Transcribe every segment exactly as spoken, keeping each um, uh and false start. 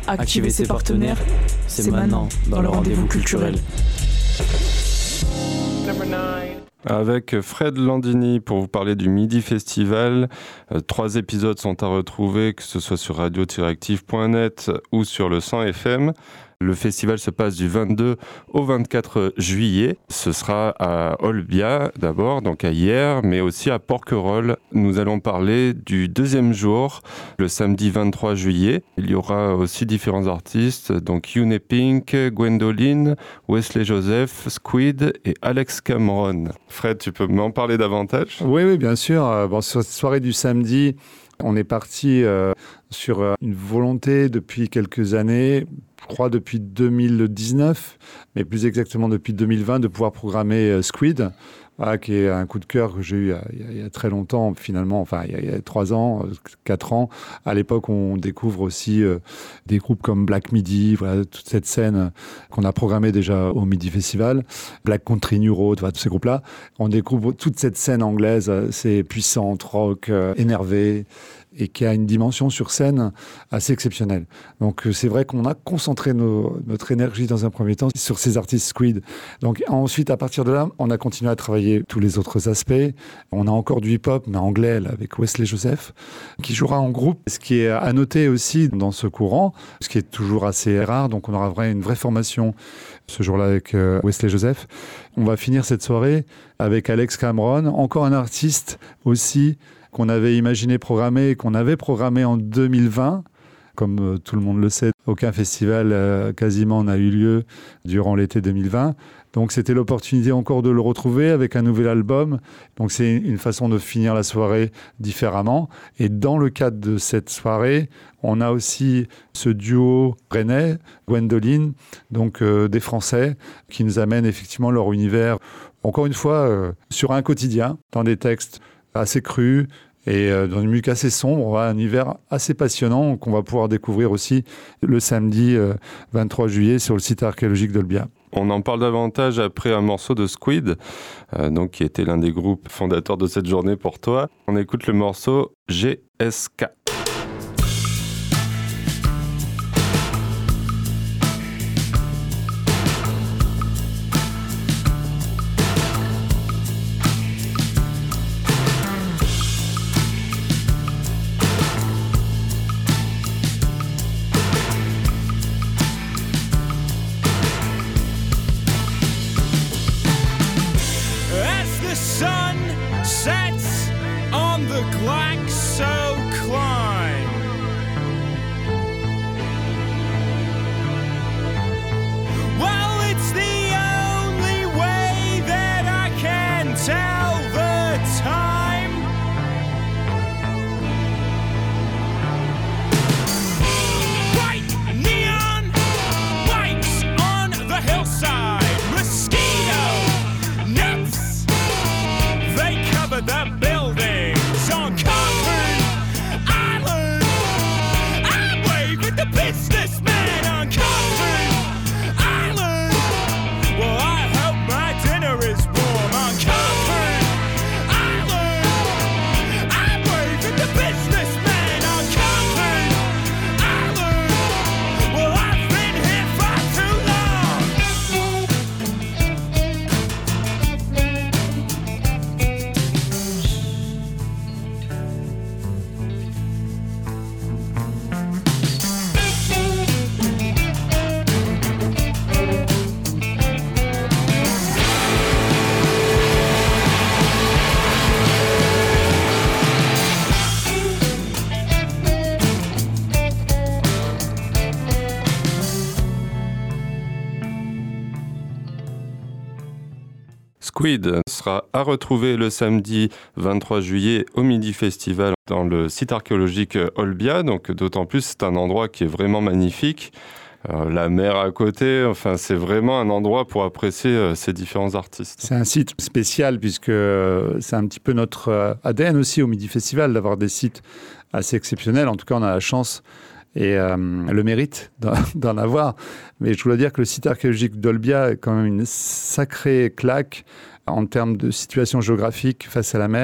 activez ses partenaires, c'est maintenant dans le rendez-vous culturel. Avec Fred Landini pour vous parler du Midi Festival. Euh, trois épisodes sont à retrouver, que ce soit sur radio tiret active point net ou sur le cent F M. Le festival se passe du vingt-deux au vingt-quatre juillet. Ce sera à Olbia d'abord, donc à Hyères, mais aussi à Porquerolles. Nous allons parler du deuxième jour, le samedi vingt-trois juillet. Il y aura aussi différents artistes, donc Yune Pink, Gwendoline, Wesley Joseph, Squid et Alex Cameron. Fred, tu peux m'en parler davantage ? Oui, oui, bien sûr. Bon, sur cette soirée du samedi, on est parti euh, sur euh, une volonté depuis quelques années, je crois depuis deux mille dix-neuf, mais plus exactement depuis deux mille vingt, de pouvoir programmer euh, Squid, voilà, qui est un coup de cœur que j'ai eu il y a, il y a très longtemps, finalement, enfin il y a, il y a trois ans, quatre ans. À l'époque, on découvre aussi euh, des groupes comme Black Midi, voilà, toute cette scène qu'on a programmée déjà au Midi Festival, Black Country New Road, voilà, tous ces groupes-là. On découvre toute cette scène anglaise, c'est puissante, rock, euh, énervée, et qui a une dimension sur scène assez exceptionnelle. Donc c'est vrai qu'on a concentré nos, notre énergie dans un premier temps sur ces artistes Squid. Donc ensuite, à partir de là, on a continué à travailler tous les autres aspects. On a encore du hip-hop, mais anglais, là, avec Wesley Joseph, qui jouera en groupe. Ce qui est à noter aussi dans ce courant, ce qui est toujours assez rare, donc on aura vrai, une vraie formation ce jour-là avec euh, Wesley Joseph. On va finir cette soirée avec Alex Cameron, encore un artiste aussi qu'on avait imaginé programmer, qu'on avait programmé en deux mille vingt. Comme euh, tout le monde le sait, aucun festival euh, quasiment n'a eu lieu durant l'été deux mille vingt. Donc c'était l'opportunité encore de le retrouver avec un nouvel album. Donc c'est une façon de finir la soirée différemment. Et dans le cadre de cette soirée, on a aussi ce duo rennais, Gwendoline, donc euh, des Français, qui nous amènent effectivement leur univers, encore une fois, euh, sur un quotidien, dans des textes assez crus et euh, dans une musique assez sombre, voilà, un univers assez passionnant qu'on va pouvoir découvrir aussi le samedi euh, vingt-trois juillet sur le site archéologique d'Olbia. On en parle davantage après un morceau de Squid, euh, donc, qui était l'un des groupes fondateurs de cette journée pour toi. On écoute le morceau G S K. Squid sera à retrouver le samedi vingt-trois juillet au Midi Festival dans le site archéologique Olbia. Donc d'autant plus, c'est un endroit qui est vraiment magnifique. Euh, la mer à côté, enfin c'est vraiment un endroit pour apprécier euh, ces différents artistes. C'est un site spécial puisque euh, c'est un petit peu notre euh, A D N aussi au Midi Festival d'avoir des sites assez exceptionnels. En tout cas, on a la chance et euh, le mérite d'en, d'en avoir. Mais je voulais dire que le site archéologique d'Olbia est quand même une sacrée claque en termes de situation géographique face à la mer.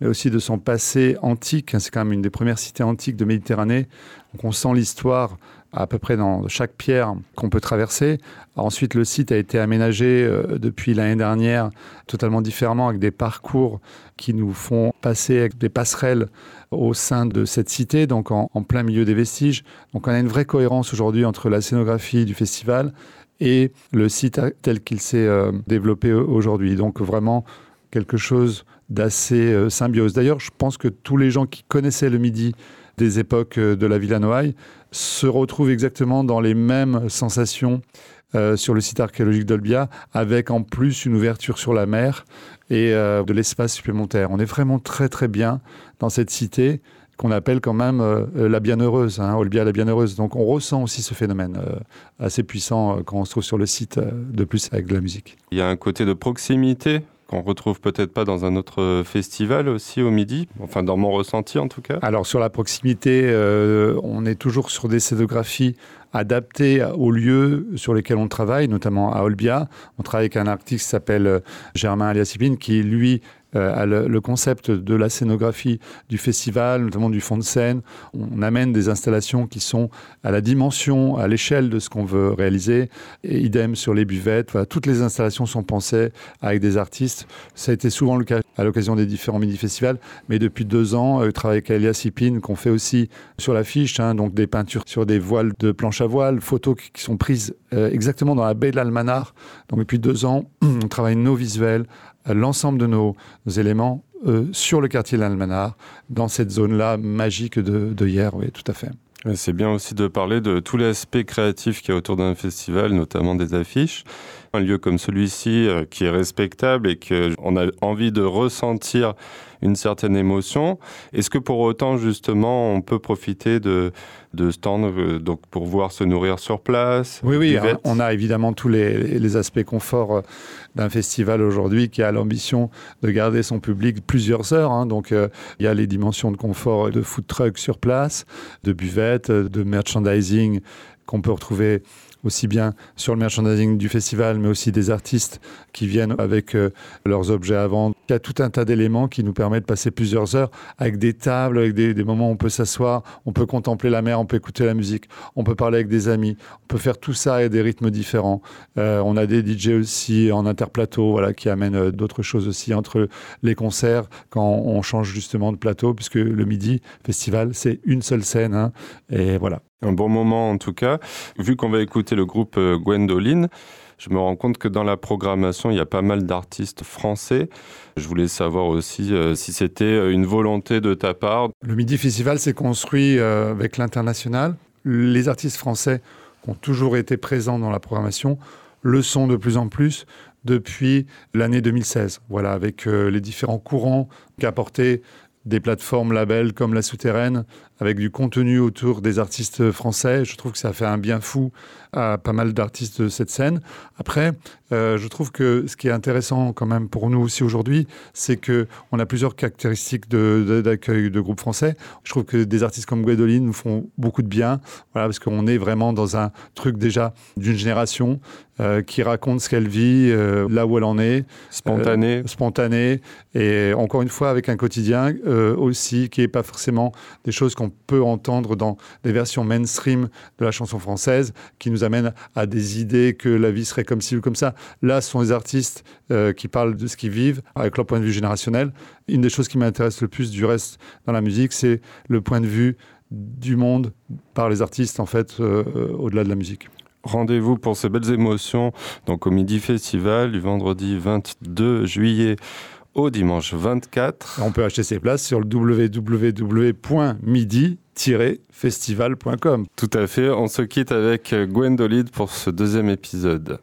mais aussi de son passé antique. C'est quand même une des premières cités antiques de Méditerranée. Donc on sent l'histoire à peu près dans chaque pierre qu'on peut traverser. Ensuite, le site a été aménagé euh, depuis l'année dernière totalement différemment, avec des parcours qui nous font passer avec des passerelles au sein de cette cité, donc en, en plein milieu des vestiges. Donc on a une vraie cohérence aujourd'hui entre la scénographie du festival et le site tel qu'il s'est euh, développé aujourd'hui. Donc vraiment quelque chose d'assez euh, symbiose. D'ailleurs, je pense que tous les gens qui connaissaient le Midi des époques de la Villa Noailles se retrouvent exactement dans les mêmes sensations euh, sur le site archéologique d'Olbia, avec en plus une ouverture sur la mer et euh, de l'espace supplémentaire. On est vraiment très très bien dans cette cité qu'on appelle quand même euh, la Bienheureuse, hein, Olbia la Bienheureuse. Donc on ressent aussi ce phénomène euh, assez puissant euh, quand on se trouve sur le site, euh, de plus avec de la musique. Il y a un côté de proximité qu'on retrouve peut-être pas dans un autre festival aussi au Midi, enfin dans mon ressenti en tout cas. Alors sur la proximité, euh, on est toujours sur des scénographies adaptées aux lieux sur lesquels on travaille, notamment à Olbia. On travaille avec un artiste qui s'appelle Germain Aliassipine, qui lui euh, a le, le concept de la scénographie du festival, notamment du fond de scène. On amène des installations qui sont à la dimension, à l'échelle de ce qu'on veut réaliser. Et idem sur les buvettes. Voilà, toutes les installations sont pensées avec des artistes. Ça a été souvent le cas à l'occasion des différents mini-festivals. Mais depuis deux ans, je travaille avec Aliassipine, qu'on fait aussi sur l'affiche, hein, donc des peintures sur des voiles de planche à voile, photos qui, qui sont prises euh, exactement dans la baie de l'Almanar. Donc depuis deux ans, on travaille nos visuels, l'ensemble de nos, nos éléments euh, sur le quartier de l'Almanar, dans cette zone-là magique de, de hier, oui, tout à fait. C'est bien aussi de parler de tout l'aspect créatif qu'il y a autour d'un festival, notamment des affiches. Un lieu comme celui-ci euh, qui est respectable et qu'on a envie de ressentir une certaine émotion. Est-ce que pour autant, justement, on peut profiter de, de stands euh, donc pour pouvoir se nourrir sur place? Oui, oui, hein, on a évidemment tous les, les aspects confort d'un festival aujourd'hui qui a l'ambition de garder son public plusieurs heures. Hein. Donc, euh, il y a les dimensions de confort de food truck sur place, de buvettes, de merchandising qu'on peut retrouver aussi bien sur le merchandising du festival, mais aussi des artistes qui viennent avec euh, leurs objets à vendre. Il y a tout un tas d'éléments qui nous permettent de passer plusieurs heures avec des tables, avec des, des moments où on peut s'asseoir, on peut contempler la mer, on peut écouter la musique, on peut parler avec des amis, on peut faire tout ça à des rythmes différents. Euh, on a des D J aussi en interplateau, voilà, qui amènent euh, d'autres choses aussi entre les concerts quand on change justement de plateau, puisque le Midi Festival, c'est une seule scène, hein, et voilà. Un bon moment en tout cas. Vu qu'on va écouter le groupe Gwendoline, je me rends compte que dans la programmation, il y a pas mal d'artistes français. Je voulais savoir aussi euh, si c'était une volonté de ta part. Le Midi Festival s'est construit euh, avec l'international. Les artistes français qui ont toujours été présents dans la programmation le sont de plus en plus depuis l'année deux mille seize. Voilà, avec euh, les différents courants qu'apportaient des plateformes labels comme La Souterraine, avec du contenu autour des artistes français. Je trouve que ça a fait un bien fou à pas mal d'artistes de cette scène. Après, euh, je trouve que ce qui est intéressant quand même pour nous aussi aujourd'hui, c'est qu'on a plusieurs caractéristiques de, de, d'accueil de groupes français. Je trouve que des artistes comme Gwendoline nous font beaucoup de bien, voilà, parce qu'on est vraiment dans un truc déjà d'une génération euh, qui raconte ce qu'elle vit, euh, là où elle en est. Spontané. Euh, spontané. Et encore une fois, avec un quotidien euh, aussi qui n'est pas forcément des choses qu'on peut entendre dans des versions mainstream de la chanson française, qui nous amènent à des idées que la vie serait comme ci ou comme ça. Là, ce sont des artistes euh, qui parlent de ce qu'ils vivent avec leur point de vue générationnel. Une des choses qui m'intéresse le plus du reste dans la musique, c'est le point de vue du monde par les artistes, en fait, euh, au-delà de la musique. Rendez-vous pour ces belles émotions donc au Midi Festival du vendredi vingt-deux juillet au dimanche vingt-quatre. On peut acheter ses places sur le w w w point midi tiret festival point com. Tout à fait, on se quitte avec Gwendoline pour ce deuxième épisode.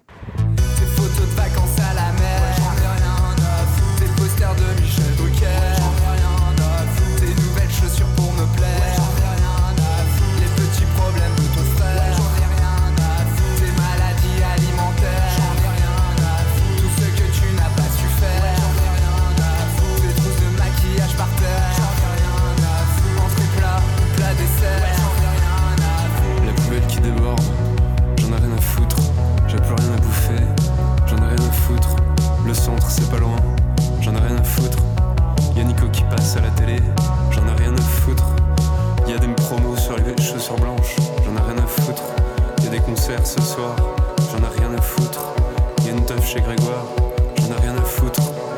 J'en ai rien à foutre, j'ai plus rien à promo sur les chaussures blanches, j'en ai rien à foutre. Y'a des concerts ce soir, j'en ai rien à foutre. Y'a une teuf chez Grégoire, j'en ai rien à foutre.